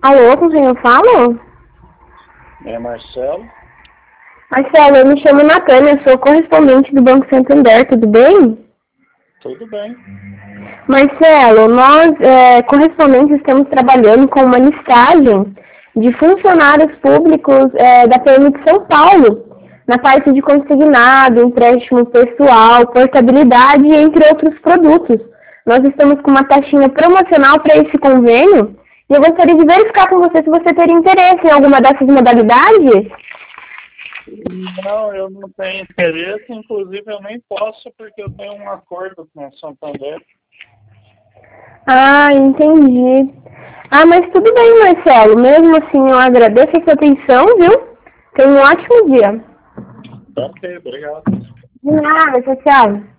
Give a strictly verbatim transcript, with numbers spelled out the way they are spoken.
Alô, com quem eu falo? É Marcelo. Marcelo, eu me chamo Natânia, sou correspondente do Banco Santander, tudo bem? Tudo bem. Marcelo, nós, é, correspondentes, estamos trabalhando com uma listagem de funcionários públicos é, da P M de São Paulo, na parte de consignado, empréstimo pessoal, portabilidade, entre outros produtos. Nós estamos com uma taxinha promocional para esse convênio e eu gostaria de verificar com você se você teria interesse em alguma dessas modalidades. Não, eu não tenho interesse, inclusive eu nem posso porque eu tenho um acordo com a Santander. Ah, entendi. Ah, mas tudo bem, Marcelo. Mesmo assim, eu agradeço a sua atenção, viu? Tenha um ótimo dia. Tá ok, obrigado. De nada, tchau, tchau.